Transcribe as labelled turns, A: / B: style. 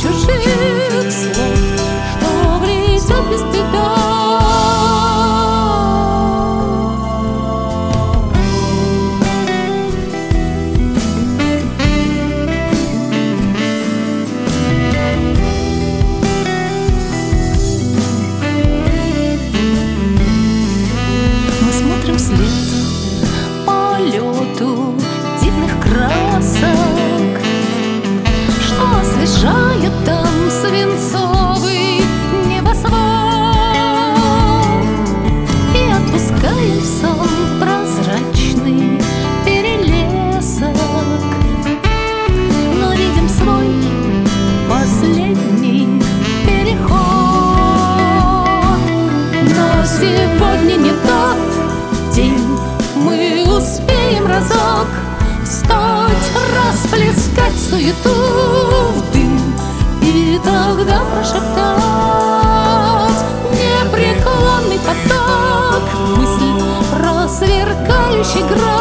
A: чужих слов, что грядет без беда. Мы смотрим вслед полету дивных красок, что освежает там свинцовый небосвод, и отпускаем в сон прозрачный перелесок, но видим свой последний переход. Но сегодня не тот день, мы успеем разок встать, расплескать суету в дым и тогда прошептать непреклонный поток мысль про сверкающий град.